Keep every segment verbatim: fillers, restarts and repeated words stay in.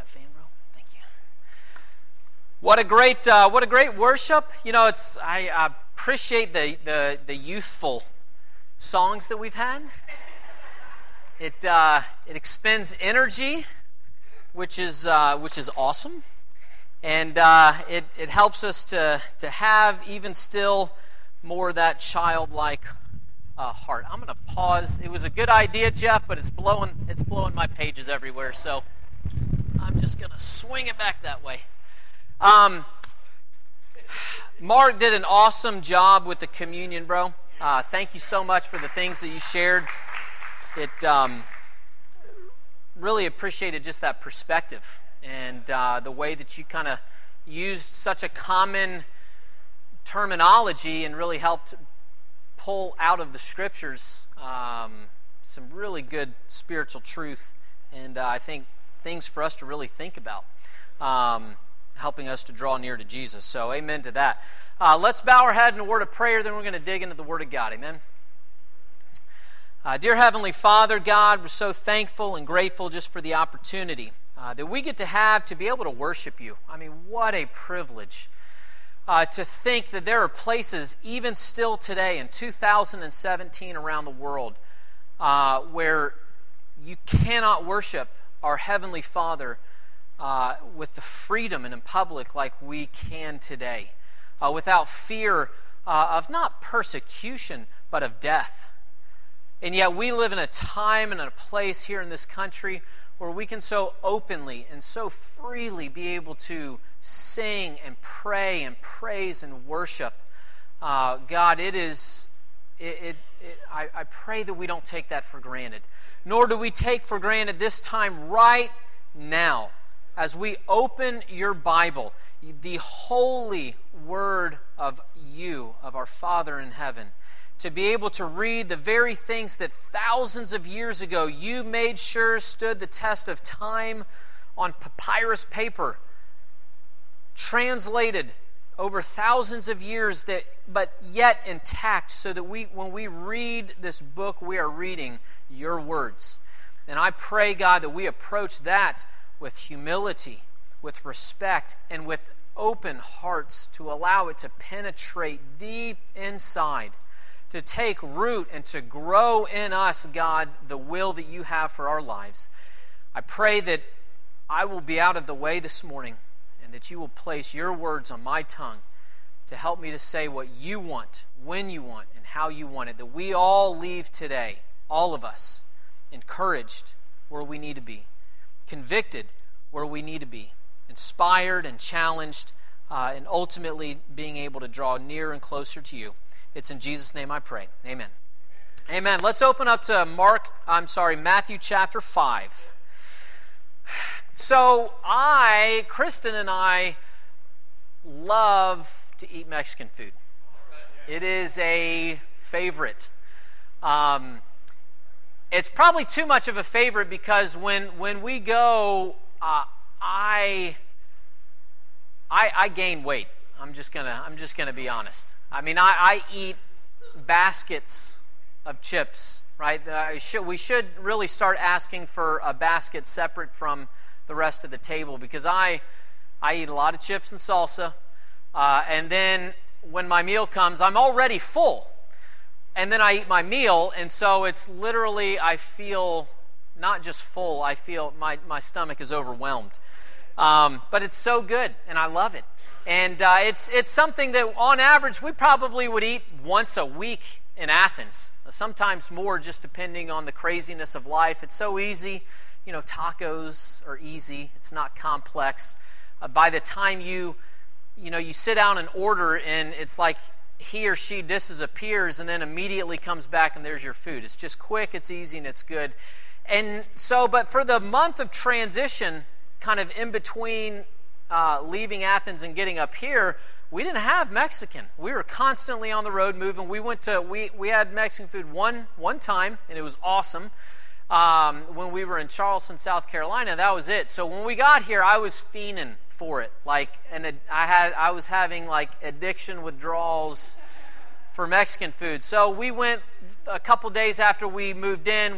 fan, bro? Thank you. What a great, uh, what a great worship. You know, it's I uh, appreciate the, the the youthful songs that we've had. It uh, it expends energy, which is uh, which is awesome, and uh, it it helps us to to have even still more of that childlike uh, heart. I'm going to pause. It was a good idea, Jeff, but it's blowing it's blowing my pages everywhere. So I'm just going to swing it back that way. Um, Mark did an awesome job with the communion, bro. Uh, thank you so much for the things that you shared. It um, really appreciated just that perspective and uh, the way that you kind of used such a common terminology and really helped pull out of the scriptures um, some really good spiritual truth, and uh, I think things for us to really think about, um, helping us to draw near to Jesus. So amen to that. Uh, let's bow our head in a word of prayer, then we're going to dig into the Word of God. Amen. Uh, dear Heavenly Father, God, we're so thankful and grateful just for the opportunity uh, that we get to have to be able to worship You. I mean, what a privilege uh, to think that there are places, even still today in two thousand seventeen around the world, uh, where you cannot worship our Heavenly Father uh, with the freedom and in public like we can today, uh, without fear uh, of not persecution, but of death. And yet we live in a time and in a place here in this country where we can so openly and so freely be able to sing and pray and praise and worship. Uh, God, it is, it, it, it, I, I pray that we don't take that for granted. Nor do we take for granted this time right now as we open Your Bible, the holy Word of You, of our Father in heaven, to be able to read the very things that thousands of years ago You made sure stood the test of time on papyrus paper, translated over thousands of years, that but yet intact, so that we, when we read this book, we are reading Your words. And I pray, God, that we approach that with humility, with respect, and with open hearts to allow it to penetrate deep inside, to take root and to grow in us, God, the will that You have for our lives. I pray that I will be out of the way this morning and that You will place Your words on my tongue to help me to say what You want, when You want, and how You want it. That we all leave today, all of us, encouraged where we need to be, convicted where we need to be, inspired and challenged, uh, and ultimately being able to draw near and closer to You. It's in Jesus' name I pray. Amen. Amen. Let's open up to Mark, I'm sorry, Matthew chapter five. So I, Kristen and I, love to eat Mexican food. It is a favorite. Um, it's probably too much of a favorite because when when we go, uh, I, I I gain weight. I'm just gonna I'm just gonna be honest. I mean, I, I eat baskets of chips, right? Uh, should, we should really start asking for a basket separate from the rest of the table, because I I eat a lot of chips and salsa, uh, and then when my meal comes, I'm already full, and then I eat my meal, and so it's literally, I feel not just full, I feel my, my stomach is overwhelmed. Um, but it's so good, and I love it. And uh, it's it's something that, on average, we probably would eat once a week in Athens. Sometimes more, just depending on the craziness of life. It's so easy. You know, tacos are easy. It's not complex. Uh, by the time you, you know, you sit down and order, and it's like he or she disappears and then immediately comes back, and there's your food. It's just quick, it's easy, and it's good. And so, but for the month of transition, kind of in between Uh, leaving Athens and getting up here, we didn't have Mexican. We were constantly on the road moving. We went to we we had Mexican food one one time, and it was awesome. Um, when we were in Charleston, South Carolina, that was it. So when we got here, I was fiending for it. Like, and I had I was having like addiction withdrawals for Mexican food. So we went a couple days after we moved in. We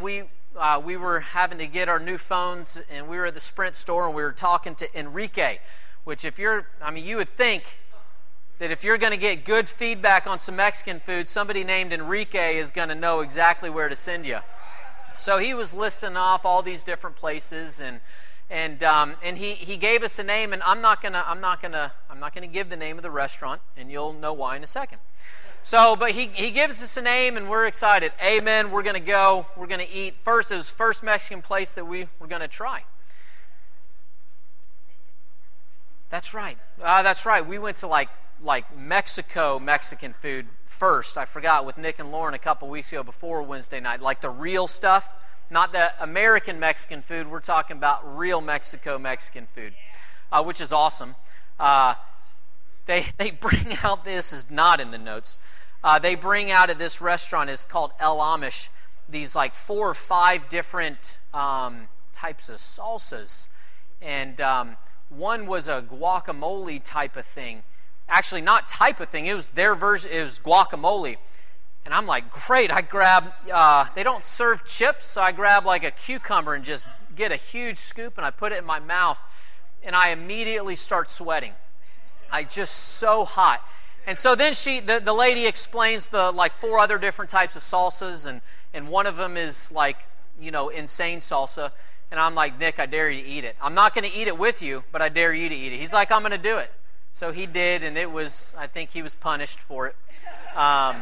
uh, we were having to get our new phones, and we were at the Sprint store, and we were talking to Enrique, which if you're, I mean, you would think that if you're going to get good feedback on some Mexican food, somebody named Enrique is going to know exactly where to send you. So he was listing off all these different places, and and um, and he, he gave us a name, and I'm not gonna I'm not gonna I'm not gonna give the name of the restaurant, and you'll know why in a second. So, but he, he gives us a name, and we're excited. Amen. We're going to go. We're going to eat. First, it was the first Mexican place that we were going to try. That's right. Uh, that's right. We went to like like Mexico Mexican food first. I forgot with Nick and Lauren a couple weeks ago before Wednesday night. Like the real stuff, not the American Mexican food. We're talking about real Mexico Mexican food, uh, which is awesome. Uh, They they bring out, this is not in the notes, uh, they bring out at this restaurant, it's called El Amish, these like four or five different um, types of salsas. And um, one was a guacamole type of thing. Actually, not type of thing, it was their version, it was guacamole. And I'm like, great, I grab, uh, they don't serve chips, so I grab like a cucumber and just get a huge scoop, and I put it in my mouth, and I immediately start sweating. I just so hot. And so then she, the, the lady explains the like four other different types of salsas, and, and one of them is like, you know, insane salsa. And I'm like, Nick, I dare you to eat it. I'm not going to eat it with you, but I dare you to eat it. He's like, I'm going to do it. So he did, and it was, I think he was punished for it. Um,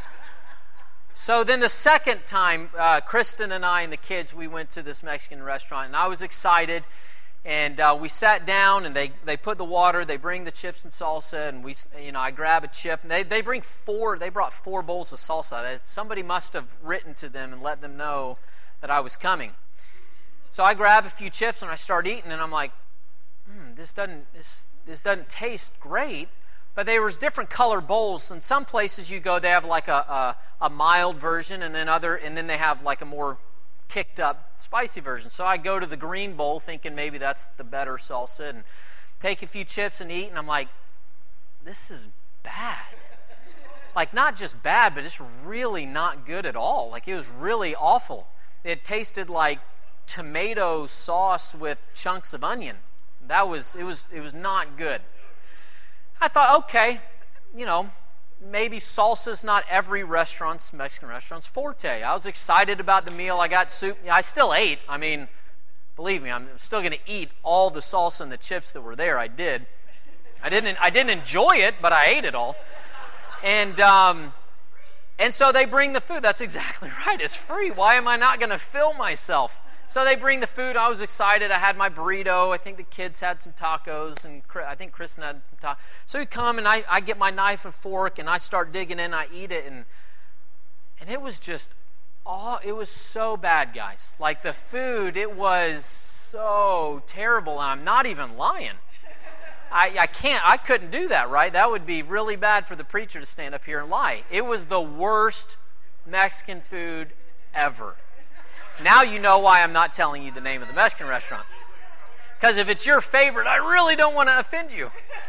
so then the second time, uh, Kristen and I and the kids, we went to this Mexican restaurant, and I was excited. And uh, we sat down, and they, they put the water, they bring the chips and salsa, and we, you know, I grab a chip. And they, they bring four, they brought four bowls of salsa. Somebody must have written to them and let them know that I was coming. So I grab a few chips, and I start eating, and I'm like, hmm, this doesn't, this, this doesn't taste great. But there was different colored bowls. In some places you go, they have like a, a, a mild version, and then other, and then they have like a more kicked up spicy version. So I go to the green bowl thinking maybe that's the better salsa, and take a few chips and eat, and I'm like, this is bad. Like not just bad, but it's really not good at all. Like it was really awful. It tasted like tomato sauce with chunks of onion. That was, it was, it was not good. I thought, okay, you know, maybe salsa's not every restaurant's, Mexican restaurant's forte. I was excited about the meal. I got soup. I still ate. I mean, believe me, I'm still going to eat all the salsa and the chips that were there. I did. I didn't. I didn't enjoy it, but I ate it all. And um, and so they bring the food. That's exactly right. It's free. Why am I not going to fill myself? So they bring the food. I was excited. I had my burrito. I think the kids had some tacos, and I think Kristen had some tacos. So we come, and I, I get my knife and fork, and I start digging in. I eat it, and and it was just, oh, it was so bad, guys. Like the food, it was so terrible, and I'm not even lying. I, I can't, I couldn't do that, right? That would be really bad for the preacher to stand up here and lie. It was the worst Mexican food ever. Now you know why I'm not telling you the name of the Mexican restaurant. Because if it's your favorite, I really don't want to offend you.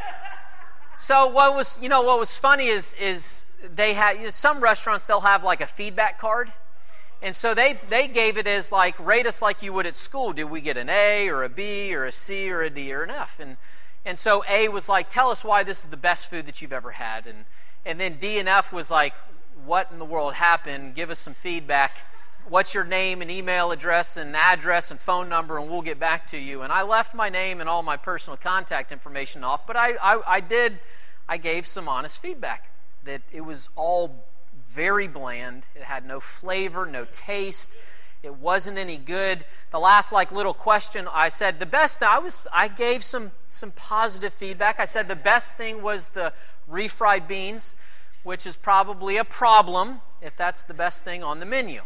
So what was, you know, what was funny is is they had, you know, some restaurants, they'll have like a feedback card. And so they, they gave it as like, rate us like you would at school. Did we get an A or a B or a C or a D or an F? And and so A was like, tell us why this is the best food that you've ever had. And and then D and F was like, what in the world happened? Give us some feedback. What's your name and email address and address and phone number, and we'll get back to you. And I left my name and all my personal contact information off, but I, I, I did, I gave some honest feedback that it was all very bland. It had no flavor, no taste. It wasn't any good. The last like little question, I said the best, I was, I gave some, some positive feedback. I said the best thing was the refried beans, which is probably a problem if that's the best thing on the menu.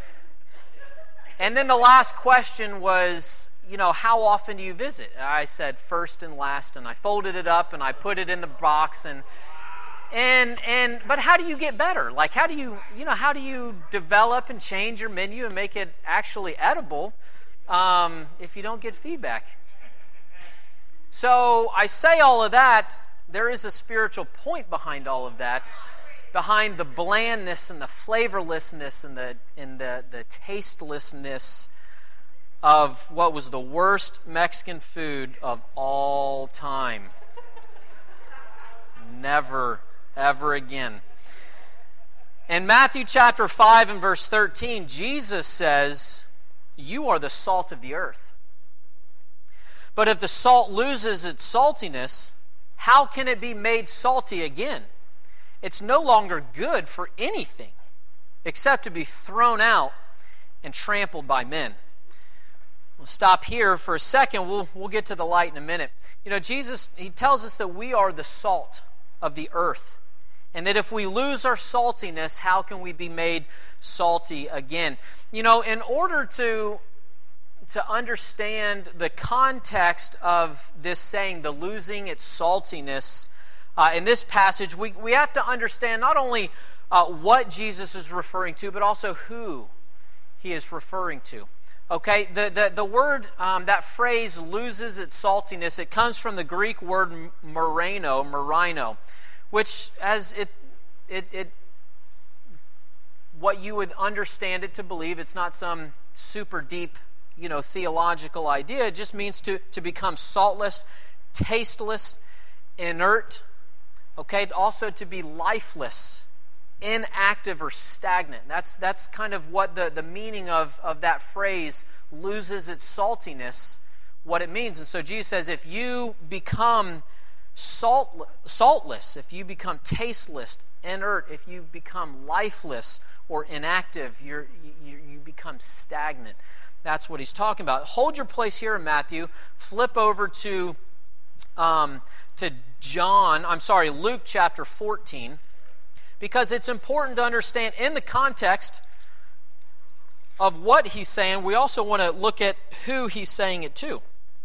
And then the last question was, you know, how often do you visit? I said first and last, and I folded it up and I put it in the box, and and and but how do you get better? Like how do you, you know, how do you develop and change your menu and make it actually edible um, if you don't get feedback? So I say all of that. There is a spiritual point behind all of that. behind the blandness and the flavorlessness and the and the, the tastelessness of what was the worst Mexican food of all time. Never, ever again. In Matthew chapter five and verse thirteen, Jesus says, "You are the salt of the earth. But if the salt loses its saltiness, how can it be made salty again? It's no longer good for anything except to be thrown out and trampled by men." We'll stop here for a second. We'll, we'll get to the light in a minute. You know, Jesus, he tells us that we are the salt of the earth. And that if we lose our saltiness, how can we be made salty again? You know, in order to, to understand the context of this saying, the losing its saltiness, uh, in this passage, we, we have to understand not only uh, what Jesus is referring to, but also who he is referring to. Okay, the, the, the word, um, that phrase, loses its saltiness, it comes from the Greek word moreno, morino, which as it, it, it, what you would understand it to believe, it's not some super deep, you know, theological idea. It just means to, to become saltless, tasteless, inert, okay, also to be lifeless, inactive or stagnant. That's that's kind of what the, the meaning of, of that phrase, loses its saltiness, what it means. And so Jesus says, if you become salt, saltless, if you become tasteless, inert, if you become lifeless or inactive, you're, you, you become stagnant. That's what he's talking about. Hold your place here in Matthew. Flip over to, um, to John, I'm sorry, Luke chapter fourteen. Because it's important to understand in the context of what he's saying, we also want to look at who he's saying it to.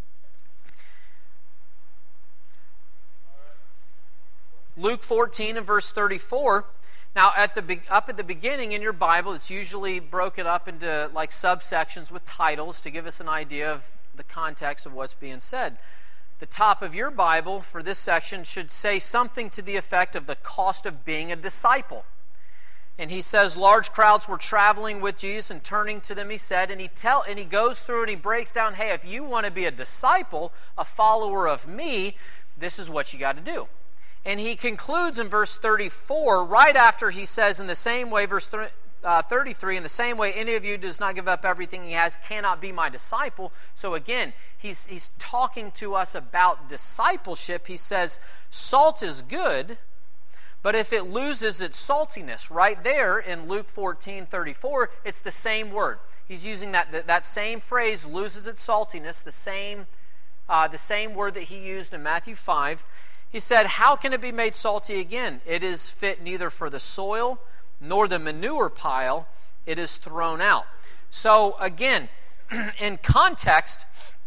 Luke fourteen and verse thirty-four. Now, at the up at the beginning in your Bible, it's usually broken up into like subsections with titles to give us an idea of the context of what's being said. The top of your Bible for this section should say something to the effect of the cost of being a disciple. And he says large crowds were traveling with Jesus, and turning to them he said, and he tell and he goes through and he breaks down, hey, if you want to be a disciple, a follower of me, this is what you got to do. And he concludes in verse thirty-four, right after he says in the same way, verse thirty-three, in the same way any of you does not give up everything he has cannot be my disciple. So again, he's he's talking to us about discipleship. He says, salt is good, but if it loses its saltiness, right there in Luke fourteen thirty-four, it's the same word. He's using that that, that same phrase, loses its saltiness, the same, uh, the same word that he used in Matthew five. He said, how can it be made salty again? It is fit neither for the soil nor the manure pile, it is thrown out. So again, in context,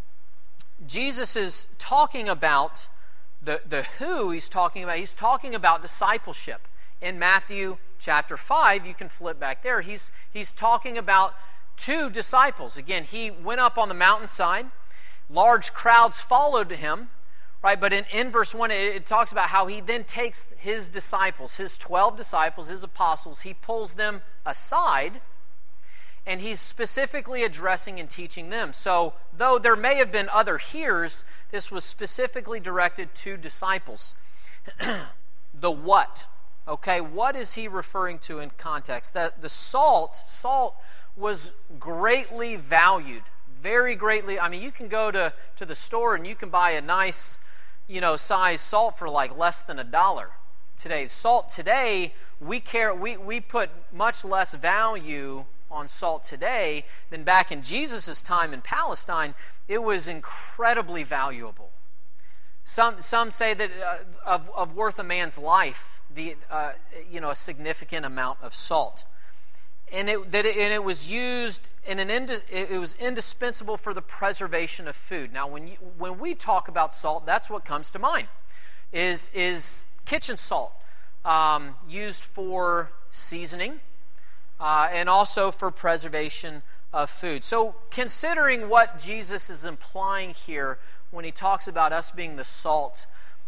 Jesus is talking about the, the who he's talking about. He's talking about discipleship. In Matthew chapter five, you can flip back there, he's, he's talking about two disciples. Again, he went up on the mountainside, large crowds followed him, right? But in, in verse one, it, it talks about how he then takes his disciples, his twelve disciples, his apostles, he pulls them aside, and he's specifically addressing and teaching them. So, though there may have been other hearers, this was specifically directed to disciples. The what? Okay, what is he referring to in context? The, the salt, salt was greatly valued, very greatly. I mean, you can go to, to the store and you can buy a nice, you know, size salt for like less than a dollar today. Salt today, we care, we, we put much less value on salt today than back in Jesus' time in Palestine. It was incredibly valuable. Some some say that uh, of, of worth a man's life, the uh, you know, a significant amount of salt. And it, that it, and it was used in an indi- it was indispensable for the preservation of food. Now, when you, when we talk about salt, that's what comes to mind. Is is kitchen salt, um, used for seasoning, uh, and also for preservation of food. So, considering what Jesus is implying here when he talks about us being the salt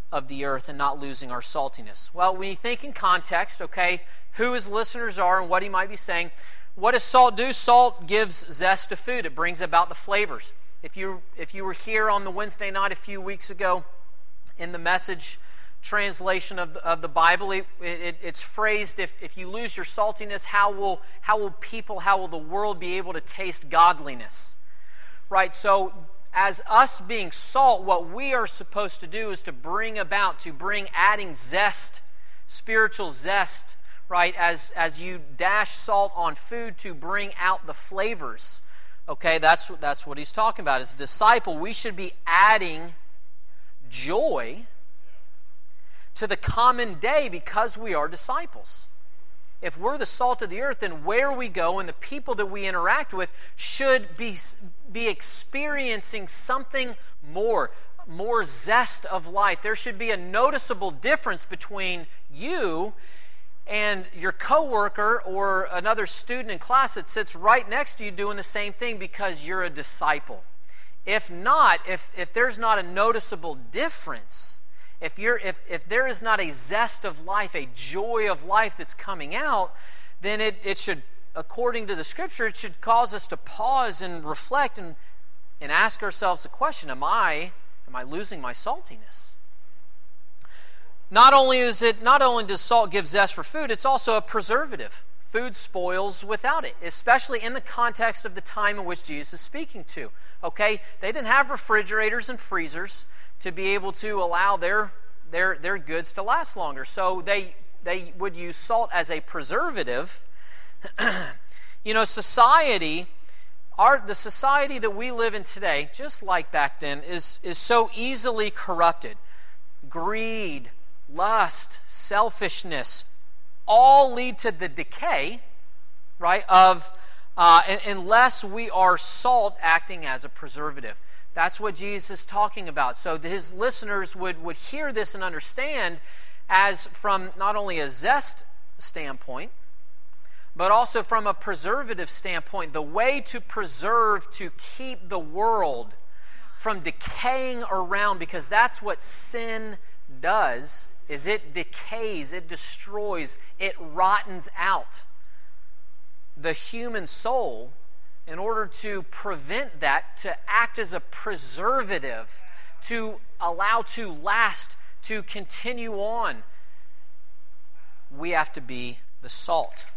of the earth and not losing our saltiness? Well, when you think in context, okay, who his listeners are and what he might be saying, what does salt do? Salt gives zest to food. It brings about the flavors. If you if you were here on the Wednesday night a few weeks ago, in the Message translation of the, of the Bible, it, it, it's phrased, if, if you lose your saltiness, how will how will people, how will the world be able to taste godliness? Right, so as us being salt, what we are supposed to do is to bring about, to bring adding zest, spiritual zest, right, as, as you dash salt on food to bring out the flavors. Okay, that's, that's what he's talking about. As a disciple, we should be adding joy to the common day because we are disciples. If we're the salt of the earth, then where we go and the people that we interact with should be, be experiencing something more, more zest of life. There should be a noticeable difference between you and your coworker or another student in class that sits right next to you doing the same thing because you're a disciple. If not, if, if there's not a noticeable difference, If you're, if, if there is not a zest of life, a joy of life that's coming out, then it, it should, according to the Scripture, it should cause us to pause and reflect and, and ask ourselves the question, am I, am I losing my saltiness? Not only is it, not only does salt give zest for food, it's also a preservative. Food spoils without it, especially in the context of the time in which Jesus is speaking to. Okay? They didn't have refrigerators and freezers to be able to allow their their their goods to last longer. So they they would use salt as a preservative. You know, society, our the society that we live in today, just like back then, is is so easily corrupted. Greed, lust, selfishness, all lead to the decay, right, of uh, unless we are salt acting as a preservative. That's what Jesus is talking about. So his listeners would, would hear this and understand as from not only a zest standpoint, but also from a preservative standpoint. The way to preserve, to keep the world from decaying around, because that's what sin does, is it decays, it destroys, it rottens out the human soul. In order to prevent that, to act as a preservative, to allow to last, to continue on, we have to be the salt.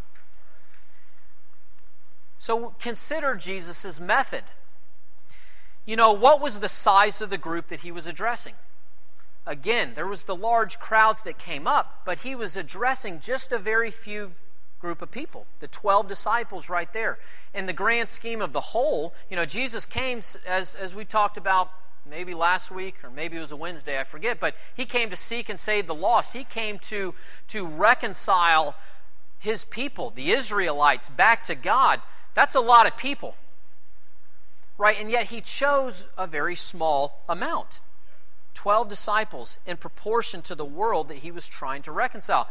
So consider Jesus' method. You know, what was the size of the group that he was addressing? Again, there was the large crowds that came up, but he was addressing just a very few group of people, the twelve disciples right there. In the grand scheme of the whole, you know, Jesus came, as, as we talked about maybe last week, or maybe it was a Wednesday, I forget, but he came to seek and save the lost. He came to, to reconcile his people, the Israelites, back to God. That's a lot of people, right? And yet he chose a very small amount. twelve disciples in proportion to the world that he was trying to reconcile.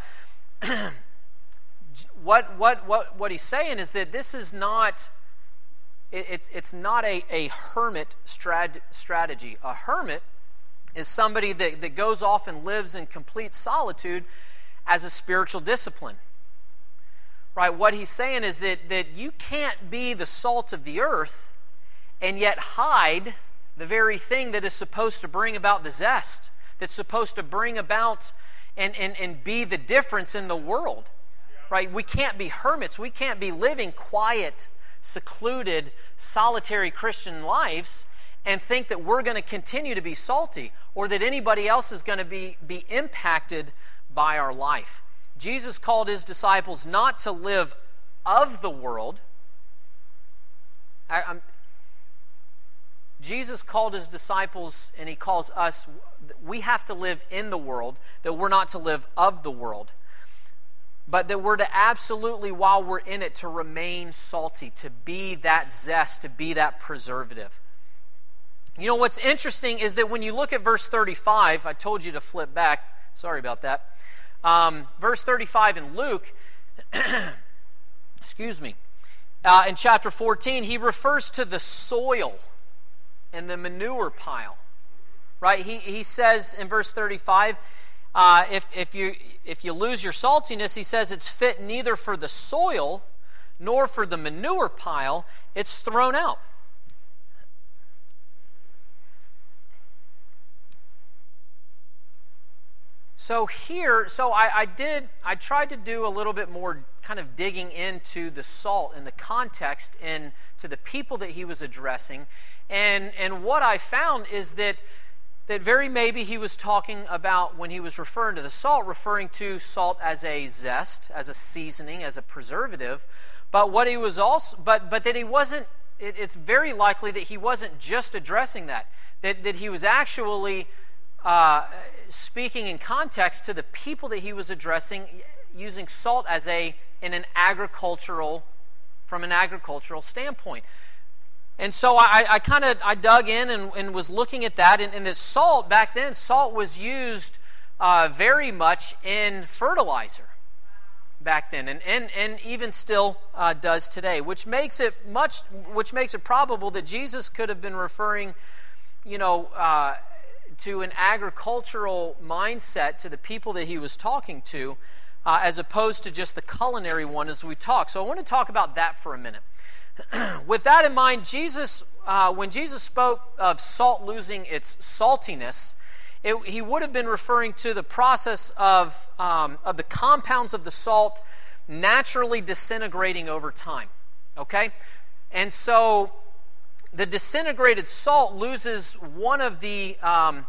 What what what what he's saying is that this is not it, it's it's not a, a hermit strat, strategy. A hermit is somebody that, that goes off and lives in complete solitude as a spiritual discipline. Right? What he's saying is that, that you can't be the salt of the earth and yet hide the very thing that is supposed to bring about the zest, that's supposed to bring about and, and, and be the difference in the world. Right? We can't be hermits. We can't be living quiet, secluded, solitary Christian lives and think that we're going to continue to be salty or that anybody else is going to be, be impacted by our life. Jesus called his disciples not to live of the world. I, I'm, Jesus called his disciples, and he calls us, we have to live in the world, that we're not to live of the world. But that we're to absolutely, while we're in it, to remain salty, to be that zest, to be that preservative. You know, what's interesting is that when you look at verse thirty-five, I told you to flip back. Sorry about that. Um, verse thirty-five in Luke, excuse me, uh, in chapter fourteen, he refers to the soil and the manure pile. right? He, he says in verse thirty-five, uh, if, if, you, if you lose your saltiness, he says it's fit neither for the soil nor for the manure pile, it's thrown out. So here, so I, I did, I tried to do a little bit more kind of digging into the salt and the context and to the people that he was addressing. And, and what I found is that, that very maybe he was talking about, when he was referring to the salt, referring to salt as a zest, as a seasoning, as a preservative. But what he was also, but, but that he wasn't, it, it's very likely that he wasn't just addressing that. That, that he was actually Uh, speaking in context to the people that he was addressing, using salt as a in an agricultural, from an agricultural standpoint. And so I, I kind of I dug in and, and was looking at that. And, and this salt back then, salt was used uh, very much in fertilizer back then, and and, and even still uh, does today, which makes it much, which makes it probable that Jesus could have been referring, you know. Uh, to an agricultural mindset to the people that he was talking to, uh, as opposed to just the culinary one as we talk. So I want to talk about that for a minute. With that in mind, Jesus, uh, when Jesus spoke of salt losing its saltiness, it, he would have been referring to the process of, um, of the compounds of the salt naturally disintegrating over time. Okay? And so the disintegrated salt loses one of the. Um,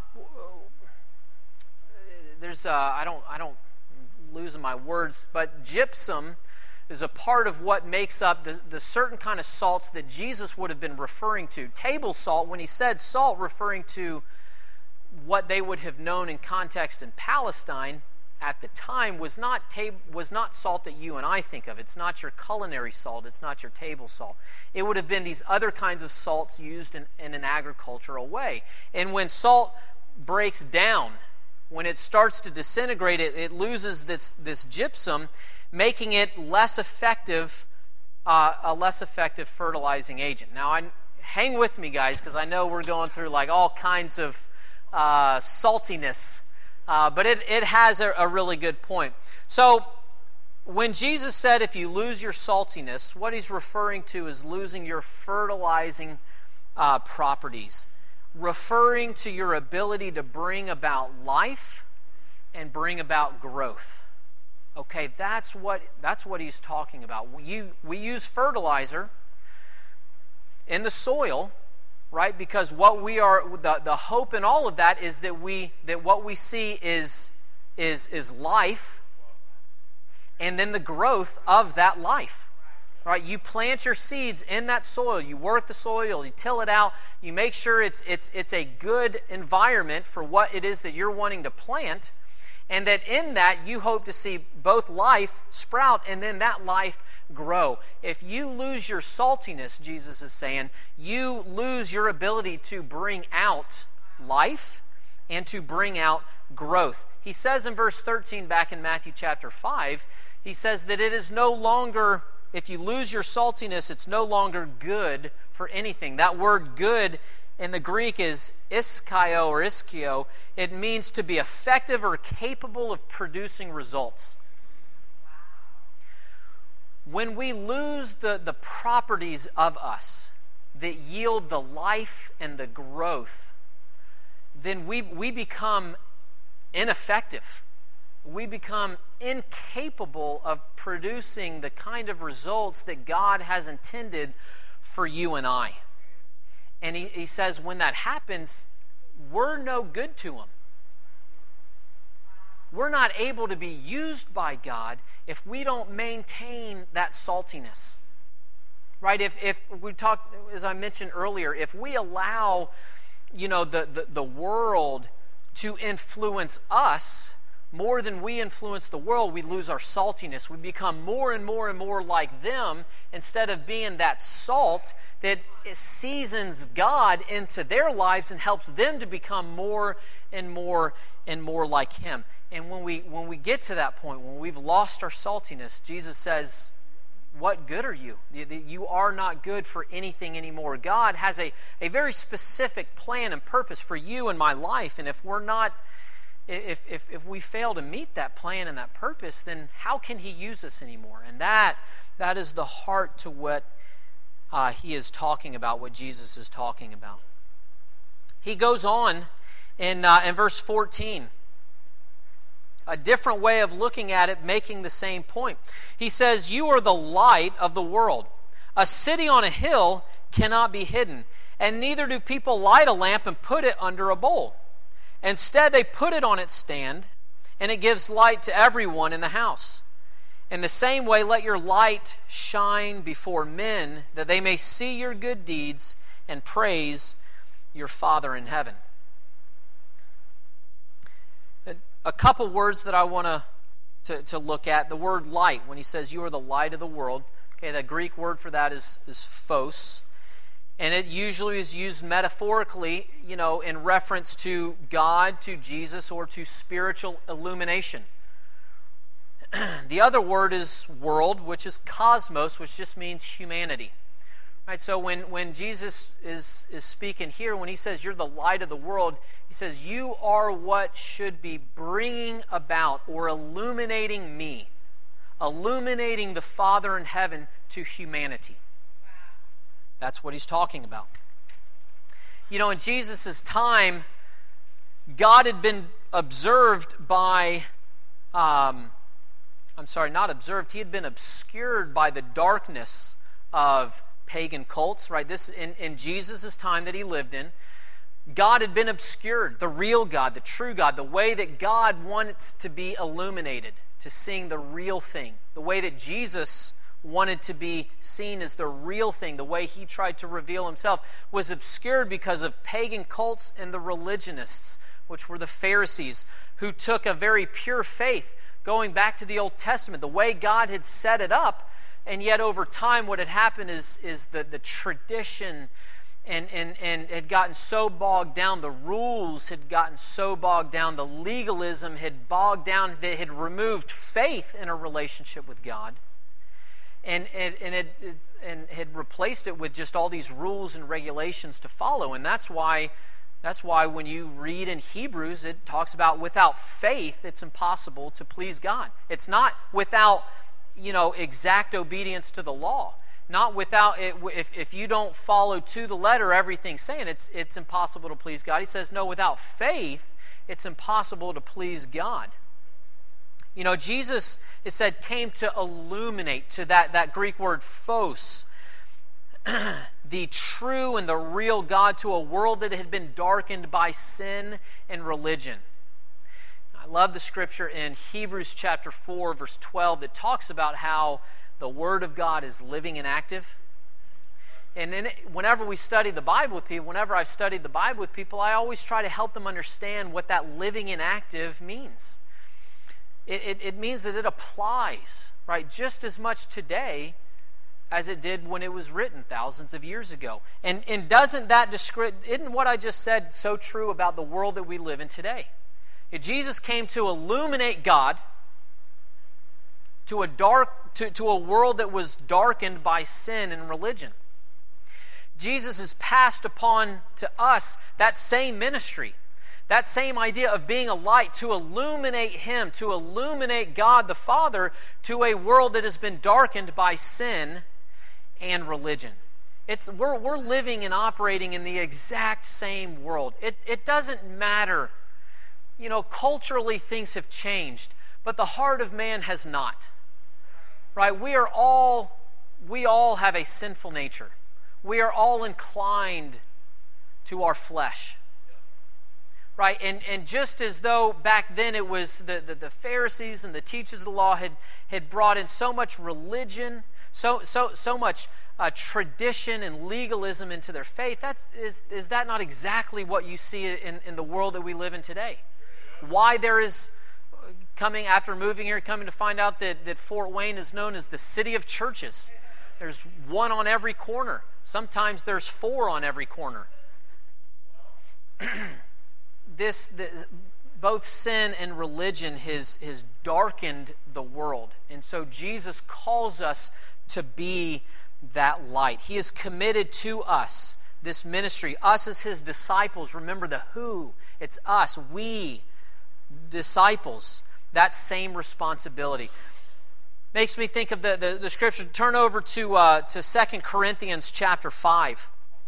there's uh, I don't I don't losing my words, but gypsum is a part of what makes up the, the certain kind of salts that Jesus would have been referring to. Table salt, when he said salt, referring to what they would have known in context in Palestine at the time, was not tab- was not salt that you and I think of. It's not your culinary salt. It's not your table salt. It would have been these other kinds of salts used in, in an agricultural way. And when salt breaks down, when it starts to disintegrate, it, it loses this, this gypsum, making it less effective, uh, a less effective fertilizing agent. Now, I, hang with me, guys, because I know we're going through like all kinds of uh, saltiness. Uh, but it, it has a, a really good point. So when Jesus said if you lose your saltiness, what he's referring to is losing your fertilizing uh, properties, referring to your ability to bring about life and bring about growth. Okay, that's what that's what he's talking about. We, we use fertilizer in the soil, right? Because what we are, the, the hope in all of that is that we that what we see is is is life, and then the growth of that life. Right? You plant your seeds in that soil, you work the soil, you till it out, you make sure it's it's it's a good environment for what it is that you're wanting to plant, and that in that you hope to see both life sprout and then that life grow. If you lose your saltiness, Jesus is saying, you lose your ability to bring out life and to bring out growth. He says in verse thirteen back in Matthew chapter five, he says that it is no longer, if you lose your saltiness, it's no longer good for anything. That word good in the Greek is ischio or ischio. It means to be effective or capable of producing results. When we lose the, the properties of us that yield the life and the growth, then we, we become ineffective. We become incapable of producing the kind of results that God has intended for you and I. And he, he says when that happens, we're no good to Him. We're not able to be used by God if we don't maintain that saltiness. Right? If if we talked, as I mentioned earlier, if we allow, you know, the, the, the world to influence us more than we influence the world, we lose our saltiness. We become more and more and more like them instead of being that salt that seasons God into their lives and helps them to become more and more and more like Him. And when we when we get to that point, when we've lost our saltiness, Jesus says, what good are you? You are not good for anything anymore. God has a, a very specific plan and purpose for you and my life, and if we're not, if, if, if we fail to meet that plan and that purpose, then how can He use us anymore? And that that is the heart to what uh, He is talking about, what Jesus is talking about. He goes on in, uh, in verse fourteen. A different way of looking at it, making the same point. He says, "You are the light of the world. A city on a hill cannot be hidden, and neither do people light a lamp and put it under a bowl. Instead, they put it on its stand, and it gives light to everyone in the house. In the same way, let your light shine before men, that they may see your good deeds and praise your Father in heaven." A couple words that I want to, to look at. The word light, when he says, "You are the light of the world." Okay, the Greek word for that is, is phos. And it usually is used metaphorically, you know, in reference to God, to Jesus, or to spiritual illumination. The other word is world, which is cosmos, which just means humanity. Right, so when, when Jesus is, is speaking here, when He says, "You're the light of the world," He says, you are what should be bringing about or illuminating me, illuminating the Father in heaven to humanity. That's what He's talking about. You know, in Jesus' time, God had been observed by, um, I'm sorry, not observed, He had been obscured by the darkness of pagan cults, right? This in, in Jesus' time that He lived in, God had been obscured. The real God, the true God, the way that God wants to be illuminated, to seeing the real thing, the way that Jesus wanted to be seen as the real thing, the way He tried to reveal Himself, was obscured because of pagan cults and the religionists, which were the Pharisees, who took a very pure faith, going back to the Old Testament, the way God had set it up. And yet over time what had happened is, is the, the tradition and, and, and had gotten so bogged down, the rules had gotten so bogged down, the legalism had bogged down, that had removed faith in a relationship with God, and, and, and, it, and had replaced it with just all these rules and regulations to follow. And that's why, that's why when you read in Hebrews, it talks about without faith it's impossible to please God. It's not without, you know, exact obedience to the law. Not without it. If, if you don't follow to the letter everything saying, it's it's impossible to please God. He says, no, without faith, it's impossible to please God. You know, Jesus, it said, came to illuminate, to that, that Greek word phos, the true and the real God to a world that had been darkened by sin and religion. I love the scripture in Hebrews chapter four, verse twelve, that talks about how the Word of God is living and active. And then whenever we study the Bible with people, whenever I've studied the Bible with people, I always try to help them understand what that living and active means. It, it, it means that it applies, right, just as much today as it did when it was written thousands of years ago. And, and doesn't that describe, isn't what I just said so true about the world that we live in today? Jesus came to illuminate God to a dark to, to a world that was darkened by sin and religion. Jesus has passed upon to us that same ministry, that same idea of being a light, to illuminate Him, to illuminate God the Father to a world that has been darkened by sin and religion. It's we're we're living and operating in the exact same world. It it doesn't matter. You know, culturally things have changed, but the heart of man has not. Right? We are all, we all have a sinful nature. We are all inclined to our flesh. Right? And and just as though back then it was the, the, the Pharisees and the teachers of the law had, had brought in so much religion, so so so much uh, tradition and legalism into their faith, that's is, is that not exactly what you see in, in the world that we live in today? Why there is, coming after moving here, coming to find out that, that Fort Wayne is known as the city of churches. There's one on every corner. Sometimes there's four on every corner. this, the, both sin and religion has, has darkened the world. And so Jesus calls us to be that light. He is committed to us, this ministry, us as His disciples. Remember the who. It's us, we, disciples. That same responsibility. Makes me think of the, the, the scripture. Turn over to, uh, to Second Corinthians chapter five.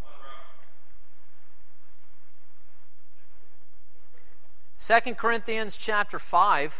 Second Corinthians chapter five,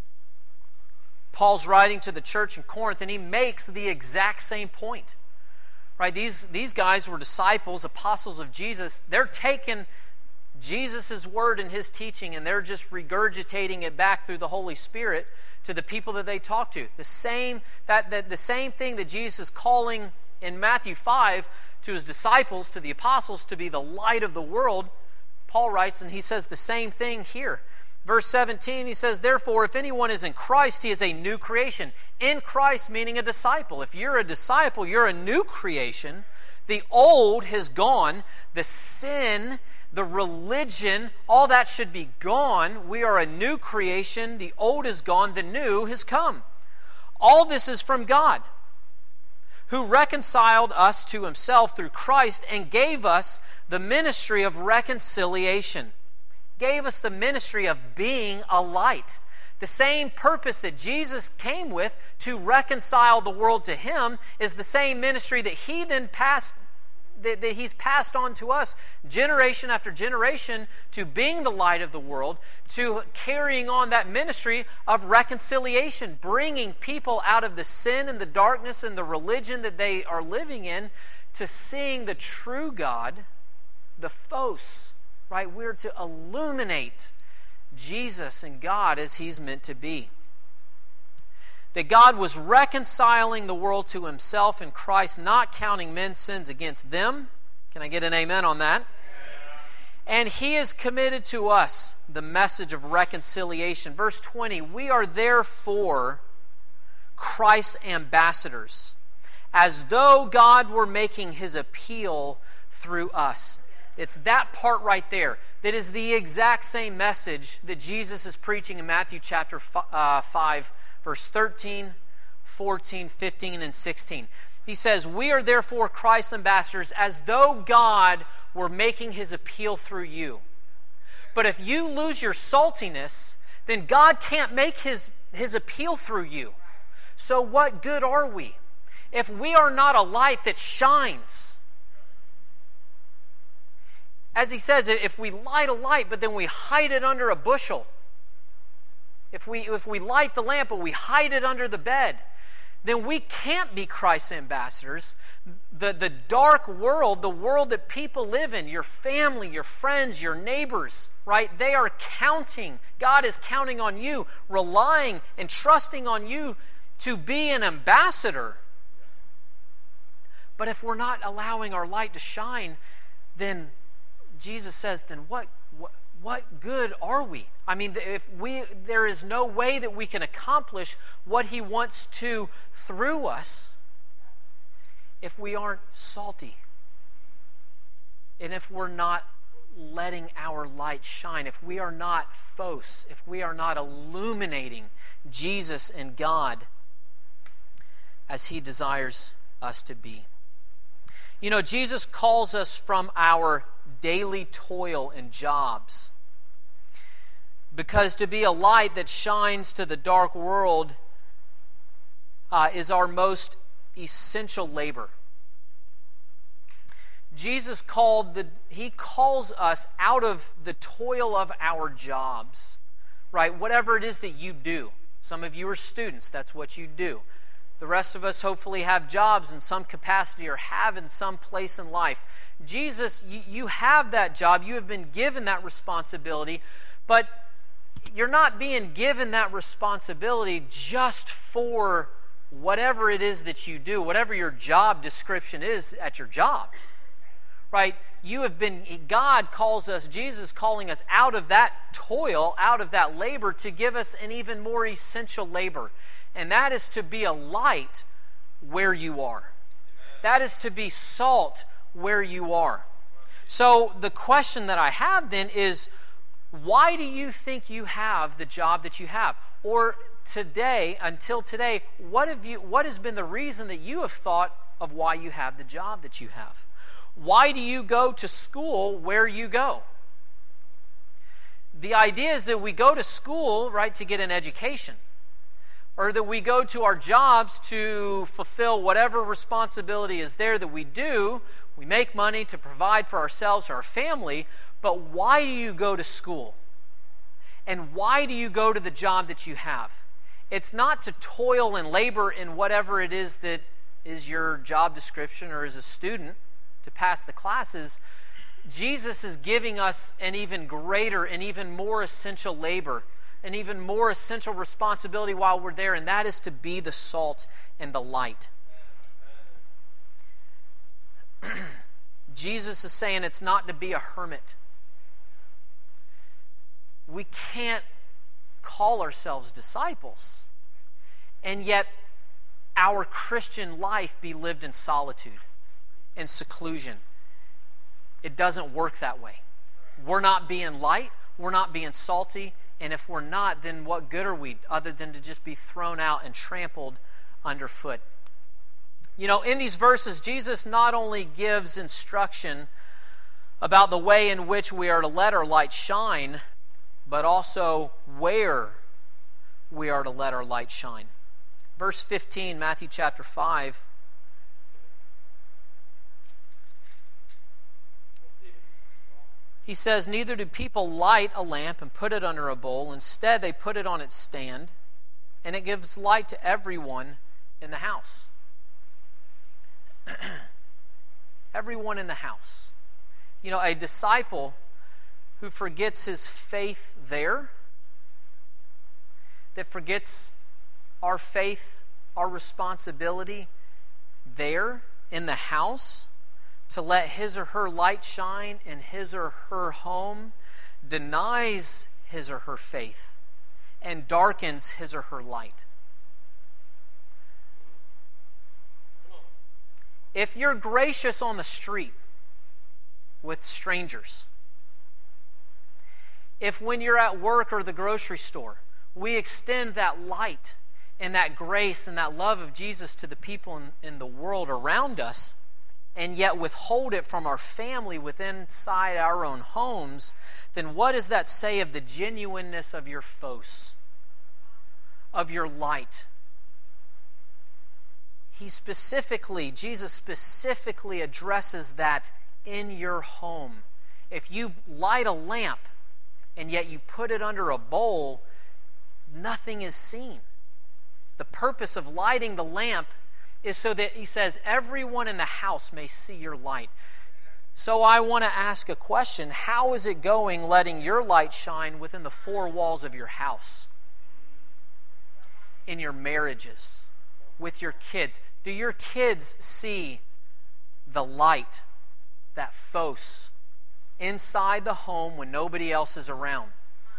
Paul's writing to the church in Corinth, and he makes the exact same point. Right? These, these guys were disciples, apostles of Jesus. They're taking Jesus' word and His teaching, and they're just regurgitating it back through the Holy Spirit to the people that they talk to. The same, that, that, the same thing that Jesus is calling in Matthew five to His disciples, to the apostles, to be the light of the world. Paul writes, and he says the same thing here. Verse seventeen, he says, therefore, if anyone is in Christ, he is a new creation. In Christ, meaning a disciple. If you're a disciple, you're a new creation. The old has gone. The sin, the religion, all that should be gone. We are a new creation. The old is gone. The new has come. All this is from God, who reconciled us to Himself through Christ and gave us the ministry of reconciliation. Gave us the ministry of being a light. The same purpose that Jesus came with to reconcile the world to Him is the same ministry that He then passed, that, that He's passed on to us generation after generation, to being the light of the world, to carrying on that ministry of reconciliation, bringing people out of the sin and the darkness and the religion that they are living in to seeing the true God, the Phos, right? We're to illuminate Jesus and God as He's meant to be. That God was reconciling the world to Himself in Christ, not counting men's sins against them. Can I get an amen on that? And He is committed to us the message of reconciliation. Verse twenty, we are therefore Christ's ambassadors, as though God were making His appeal through us. It's that part right there that is the exact same message that Jesus is preaching in Matthew chapter five, verse thirteen, fourteen, fifteen, and sixteen. He says, we are therefore Christ's ambassadors, as though God were making His appeal through you. But if you lose your saltiness, then God can't make His, His appeal through you. So what good are we? If we are not a light that shines. As He says, if we light a light, but then we hide it under a bushel. If we, if we light the lamp, but we hide it under the bed, then we can't be Christ's ambassadors. The, the dark world, the world that people live in, your family, your friends, your neighbors, right? They are counting. God is counting on you, relying and trusting on you to be an ambassador. But if we're not allowing our light to shine, then Jesus says, then what, what, what good are we? I mean, if we, there is no way that we can accomplish what He wants to through us if we aren't salty. And if we're not letting our light shine, if we are not Phos, if we are not illuminating Jesus and God as He desires us to be. You know, Jesus calls us from our daily toil and jobs, because to be a light that shines to the dark world uh, is our most essential labor. Jesus called the He calls us out of the toil of our jobs, right? Whatever it is that you do. Some of you are students, that's what you do. The rest of us hopefully have jobs in some capacity or have in some place in life. Jesus, you, you have that job. You have been given that responsibility, but you're not being given that responsibility just for whatever it is that you do, whatever your job description is at your job, right? You have been, God calls us, Jesus calling us out of that toil, out of that labor, to give us an even more essential labor. And that is to be a light where you are. Amen. That is to be salt where you are. So the question that I have then is, Why do you think you have the job that you have? Or today, until today, what have you what has been the reason that you have thought of why you have the job that you have? Why do you go to school where you go? The idea is that we go to school, right, to get an education, or that we go to our jobs to fulfill whatever responsibility is there that we do. We make money to provide for ourselves or our family, but why do you go to school? And why do you go to the job that you have? It's not to toil and labor in whatever it is that is your job description or as a student to pass the classes. Jesus is giving us an even greater and even more essential labor, an even more essential responsibility while we're there, and that is to be the salt and the light. Jesus is saying it's not to be a hermit. We can't call ourselves disciples, and yet our Christian life be lived in solitude and seclusion. It doesn't work that way. We're not being light, we're not being salty, and if we're not, then what good are we other than to just be thrown out and trampled underfoot? You know, in these verses, Jesus not only gives instruction about the way in which we are to let our light shine, but also where we are to let our light shine. Verse fifteen, Matthew chapter five. He says, "Neither do people light a lamp and put it under a bowl. Instead, they put it on its stand, and it gives light to everyone in the house." Everyone in the house. You know, a disciple who forgets his faith there, that forgets our faith, our responsibility there in the house, to let his or her light shine in his or her home, denies his or her faith and darkens his or her light. If you're gracious on the street with strangers, if when you're at work or the grocery store, we extend that light and that grace and that love of Jesus to the people in, in the world around us, and yet withhold it from our family within inside our own homes, then what does that say of the genuineness of your phos, of your light? He specifically, Jesus specifically addresses that in your home. If you light a lamp and yet you put it under a bowl, nothing is seen. The purpose of lighting the lamp is so that, he says, everyone in the house may see your light. So I want to ask a question. How is it going letting your light shine within the four walls of your house? In your marriages, with your kids. Do your kids see the light, that phos, inside the home when nobody else is around?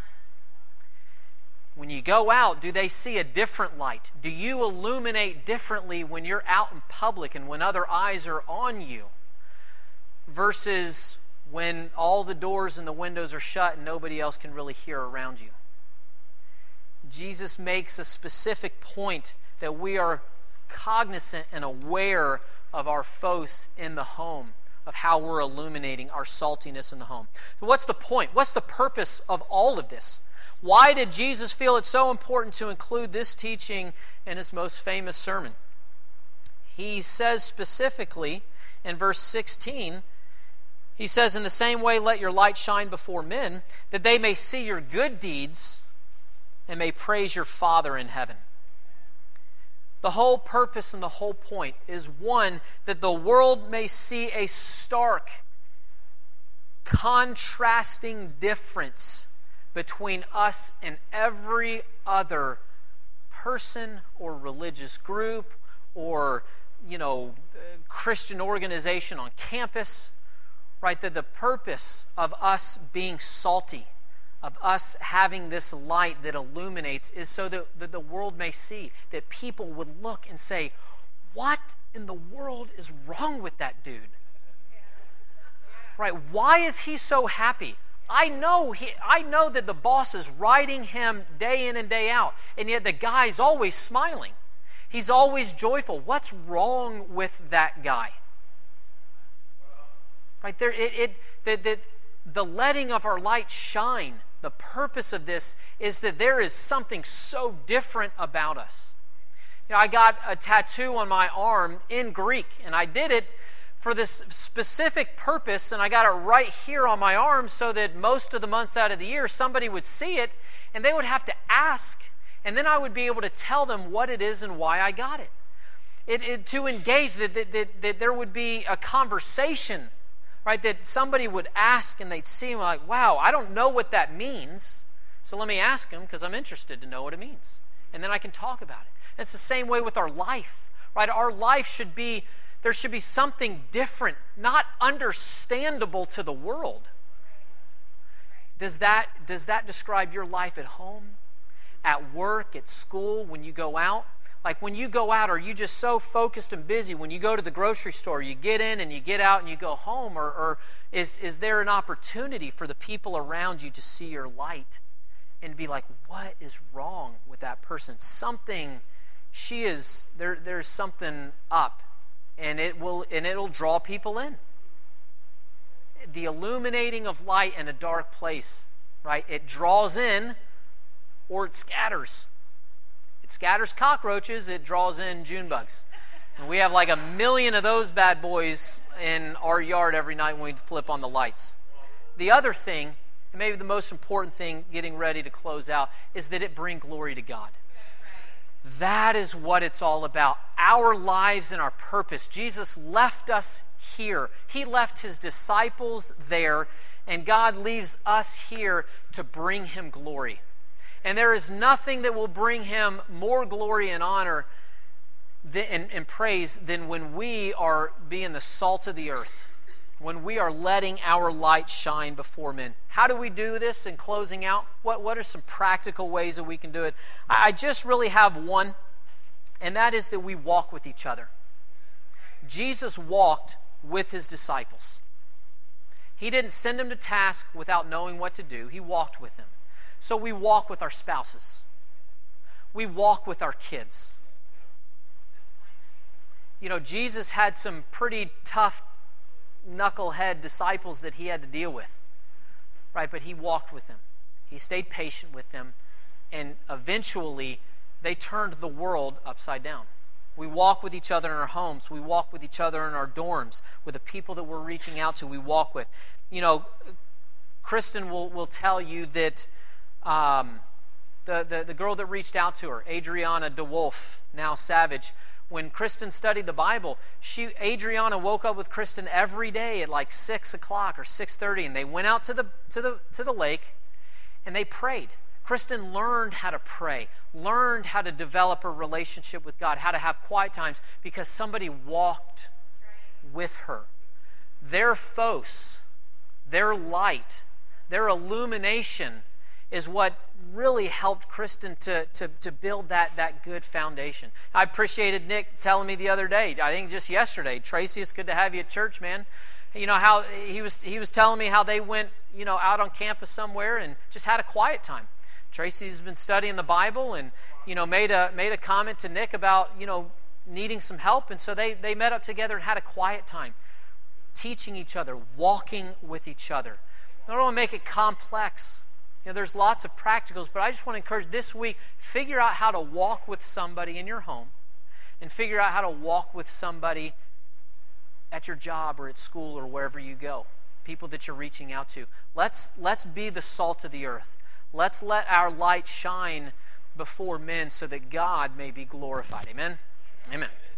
When you go out, do they see a different light? Do you illuminate differently when you're out in public and when other eyes are on you, versus when all the doors and the windows are shut and nobody else can really hear around you? Jesus makes a specific point that we are cognizant and aware of our phos in the home, of how we're illuminating our saltiness in the home. What's the point? What's the purpose of all of this? Why did Jesus feel it so important to include this teaching in his most famous sermon? He says specifically in verse sixteen, he says, "In the same way, let your light shine before men, that they may see your good deeds and may praise your Father in heaven." The whole purpose and the whole point is, one, that the world may see a stark, contrasting difference between us and every other person or religious group or, you know, Christian organization on campus, right? That the purpose of us being salty, of us having this light that illuminates, is so that, that the world may see, that people would look and say, what in the world is wrong with that dude? Right? Why is he so happy? I know he, I know that the boss is riding him day in and day out, and yet the guy's always smiling. He's always joyful. What's wrong with that guy? Right there, it, it the, the, the letting of our light shine, the purpose of this is that there is something so different about us. You know, I got a tattoo on my arm in Greek, and I did it for this specific purpose, and I got it right here on my arm so that most of the months out of the year, somebody would see it, and they would have to ask, and then I would be able to tell them what it is and why I got it. It, it to engage, that, that, that, that there would be a conversation, right, that somebody would ask and they'd see, like, wow, I don't know what that means, so let me ask them because I'm interested to know what it means. And then I can talk about it. And it's the same way with our life, right? Our life should be, there should be something different, not understandable to the world. Does that, does that describe your life at home, at work, at school, when you go out? Like when you go out, are you just so focused and busy? When you go to the grocery store, you get in and you get out and you go home? Or, or is, is there an opportunity for the people around you to see your light and be like, what is wrong with that person? Something, she is, there, there's something up. And it will, and it'll draw people in. The illuminating of light in a dark place, right? It draws in or it scatters. It scatters cockroaches, it draws in June bugs. And we have like a million of those bad boys in our yard every night when we flip on the lights. The other thing, and maybe the most important thing getting ready to close out, is that it brings glory to God. That is what it's all about. Our lives and our purpose. Jesus left us here. He left his disciples there, and God leaves us here to bring him glory. And there is nothing that will bring him more glory and honor and, and praise than when we are being the salt of the earth, when we are letting our light shine before men. How do we do this in closing out? What, what are some practical ways that we can do it? I, I just really have one, and that is that we walk with each other. Jesus walked with his disciples. He didn't send them to task without knowing what to do. He walked with them. So we walk with our spouses. We walk with our kids. You know, Jesus had some pretty tough knucklehead disciples that he had to deal with, right? But he walked with them. He stayed patient with them, and eventually they turned the world upside down. We walk with each other in our homes. We walk with each other in our dorms, with the people that we're reaching out to, we walk with. You know, Kristen will, will tell you that um, the, the, the girl that reached out to her, Adriana DeWolf, now Savage, when Kristen studied the Bible, she Adriana woke up with Kristen every day at like six o'clock or six thirty, and they went out to the to the to the lake, and they prayed. Kristen learned how to pray, learned how to develop a relationship with God, how to have quiet times, because somebody walked with her. Their phos, their light, their illumination is what really helped Kristen to, to, to build that, that good foundation. I appreciated Nick telling me the other day, I think just yesterday, Tracy, it's good to have you at church, man. You know, how he was he was telling me how they went, you know, out on campus somewhere and just had a quiet time. Tracy's been studying the Bible and, you know, made a made a comment to Nick about, you know, needing some help. And so they, they met up together and had a quiet time, teaching each other, walking with each other. I don't want to make it complex. You know, there's lots of practicals, but I just want to encourage this week, figure out how to walk with somebody in your home and figure out how to walk with somebody at your job or at school or wherever you go, people that you're reaching out to. Let's, let's be the salt of the earth. Let's let our light shine before men so that God may be glorified. Amen? Amen.